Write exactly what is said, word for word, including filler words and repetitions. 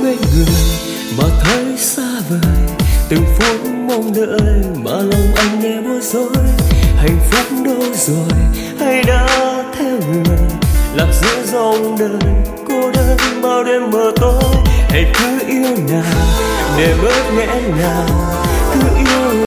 bên người mà thấy xa vời, từng phút mong đợi mà lòng anh nghe bối rối. Hạnh phúc đâu rồi hay đã theo người, lạc giữa dòng đời cô đơn bao đêm mờ tối. Hãy cứ yêu nàng để bớt nghẹn ngào, cứ yêu